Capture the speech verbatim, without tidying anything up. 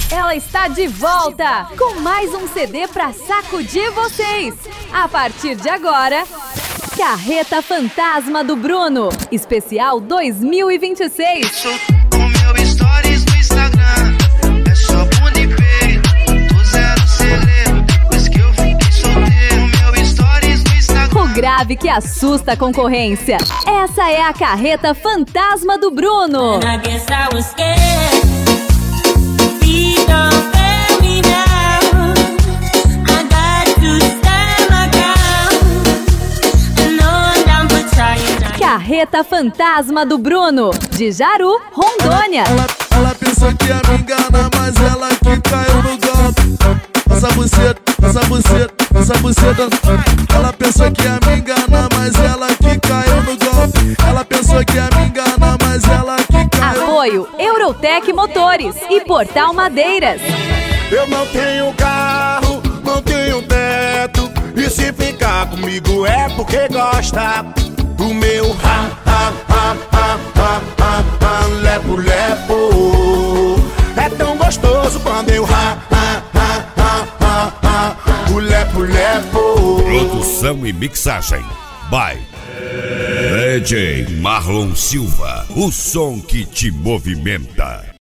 Ela está de volta com mais um C D pra sacudir vocês. A partir de agora, Carreta Fantasma do Bruno, especial dois mil e vinte e seis. O meu stories no Instagram é só bunda e peito, do zero celeiro, depois que eu fiquei solteiro. O meu stories no Instagram. O grave que assusta a concorrência. Essa é a Carreta Fantasma do Bruno. Carreta Fantasma do Bruno, de Jaru, Rondônia. Ela, ela pensou que ia me enganar, mas ela que caiu no golpe. Essa buceta, essa buceta, essa buceta. Ela pensou que ia me enganar, mas ela que caiu no golpe. Ela pensou que ia me enganar, mas ela que caiu. Apoio Eurotec Motores e Portal Madeiras. Eu não tenho carro, não tenho teto, e se ficar comigo é porque gosta. O meu ha, ha, ha, ha, ha, ha, ha, lepo, lepo. É tão gostoso quando eu ha, ha, ha, ha, ha, ha, o lepo, lepo. Produção e mixagem by D J Marlon Silva, o som que te movimenta.